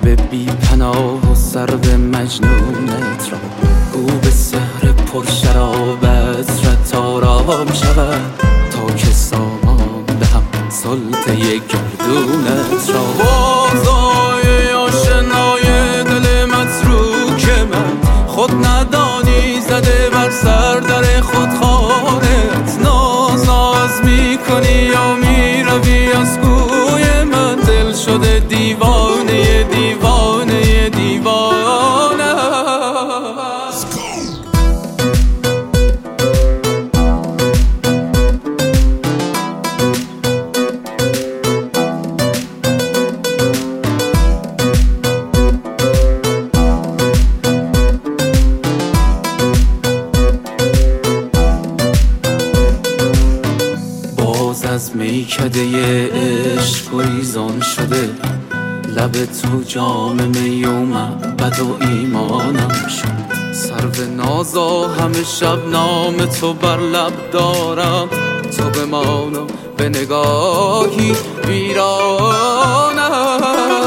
بی پناه و سر به مجنونت را گو به سحر پرشرابت رتارام شود تا که سامان دهم سلطه گردونت را. بازای آشنای دل متروک من خود ندانی زده بر سر در خود خانت. ناز میکنی یا میروی از کوی من دل شده دیوانه دیوانه دیوانه. از میکده عشق گریزان شده لب تو جام می و معبد و ایمانم شد. سرو نازا همه شب نام تو بر لب دارم تو بمان و به نگاهی ویرانم.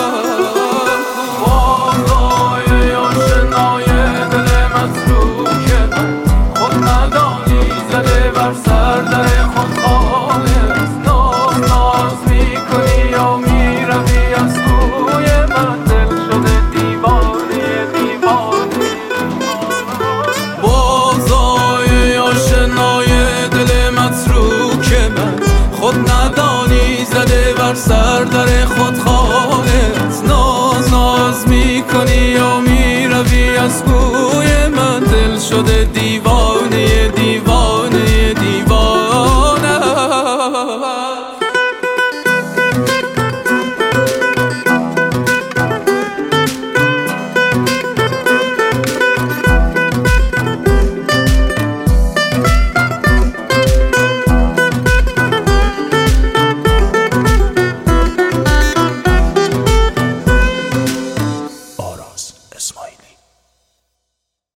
بازای آشنای دل متروک من خود ندانی زده بر سر در خود خانه. خود ندانی زده بر سر در خود خانت. ناز میکنی یا میروی از کوی من دل شده